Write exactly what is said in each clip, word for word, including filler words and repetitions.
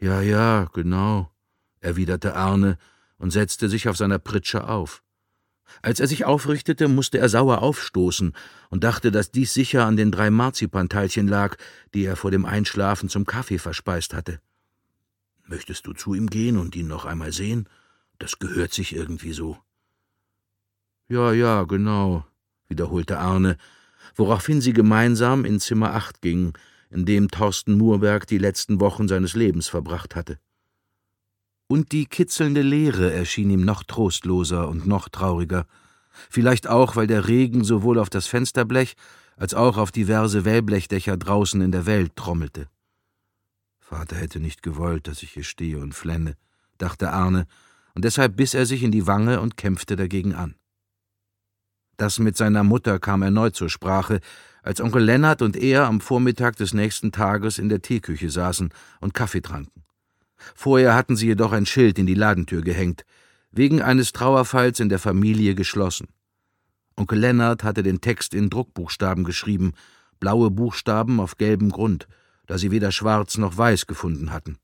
»Ja, ja, genau«, erwiderte Arne und setzte sich auf seiner Pritsche auf. Als er sich aufrichtete, musste er sauer aufstoßen und dachte, dass dies sicher an den drei Marzipanteilchen lag, die er vor dem Einschlafen zum Kaffee verspeist hatte. »Möchtest du zu ihm gehen und ihn noch einmal sehen? Das gehört sich irgendwie so.« »Ja, ja, genau«, wiederholte Arne, woraufhin sie gemeinsam in Zimmer acht gingen, in dem Thorsten Murberg die letzten Wochen seines Lebens verbracht hatte. Und die kitzelnde Leere erschien ihm noch trostloser und noch trauriger, vielleicht auch, weil der Regen sowohl auf das Fensterblech als auch auf diverse Wellblechdächer draußen in der Welt trommelte. »Vater hätte nicht gewollt, dass ich hier stehe und flenne«, dachte Arne, und deshalb biss er sich in die Wange und kämpfte dagegen an. Das mit seiner Mutter kam erneut zur Sprache, als Onkel Lennart und er am Vormittag des nächsten Tages in der Teeküche saßen und Kaffee tranken. Vorher hatten sie jedoch ein Schild in die Ladentür gehängt, wegen eines Trauerfalls in der Familie geschlossen. Onkel Lennart hatte den Text in Druckbuchstaben geschrieben, blaue Buchstaben auf gelbem Grund, da sie weder schwarz noch weiß gefunden hatten.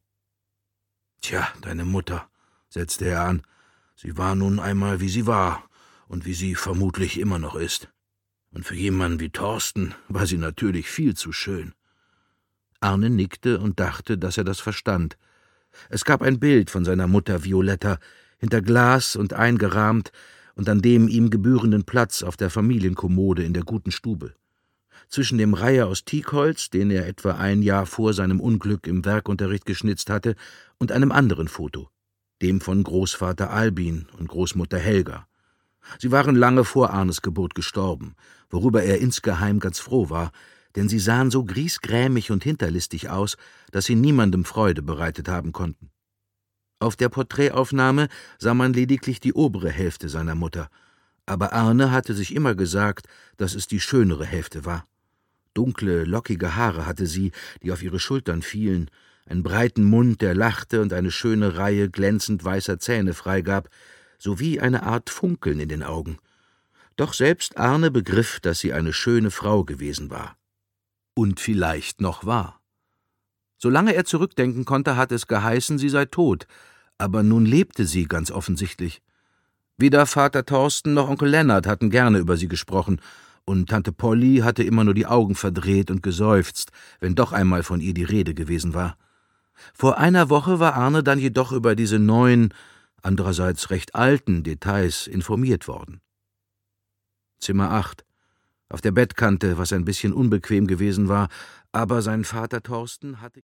»Tja, deine Mutter«, setzte er an, »sie war nun einmal, wie sie war und wie sie vermutlich immer noch ist. Und für jemanden wie Thorsten war sie natürlich viel zu schön.« Arne nickte und dachte, dass er das verstand. Es gab ein Bild von seiner Mutter Violetta, hinter Glas und eingerahmt und an dem ihm gebührenden Platz auf der Familienkommode in der guten Stube. Zwischen dem Reiher aus Teakholz, den er etwa ein Jahr vor seinem Unglück im Werkunterricht geschnitzt hatte, und einem anderen Foto, dem von Großvater Albin und Großmutter Helga. Sie waren lange vor Arnes Geburt gestorben, worüber er insgeheim ganz froh war, denn sie sahen so griesgrämig und hinterlistig aus, dass sie niemandem Freude bereitet haben konnten. Auf der Porträtaufnahme sah man lediglich die obere Hälfte seiner Mutter, aber Arne hatte sich immer gesagt, dass es die schönere Hälfte war. Dunkle, lockige Haare hatte sie, die auf ihre Schultern fielen, einen breiten Mund, der lachte und eine schöne Reihe glänzend weißer Zähne freigab, sowie eine Art Funkeln in den Augen. Doch selbst Arne begriff, dass sie eine schöne Frau gewesen war. Und vielleicht noch war. Solange er zurückdenken konnte, hatte es geheißen, sie sei tot, aber nun lebte sie ganz offensichtlich. Weder Vater Thorsten noch Onkel Lennart hatten gerne über sie gesprochen, und Tante Polly hatte immer nur die Augen verdreht und geseufzt, wenn doch einmal von ihr die Rede gewesen war. Vor einer Woche war Arne dann jedoch über diese neuen, andererseits recht alten Details informiert worden. Zimmer acht. Auf der Bettkante, was ein bisschen unbequem gewesen war, aber sein Vater Thorsten hatte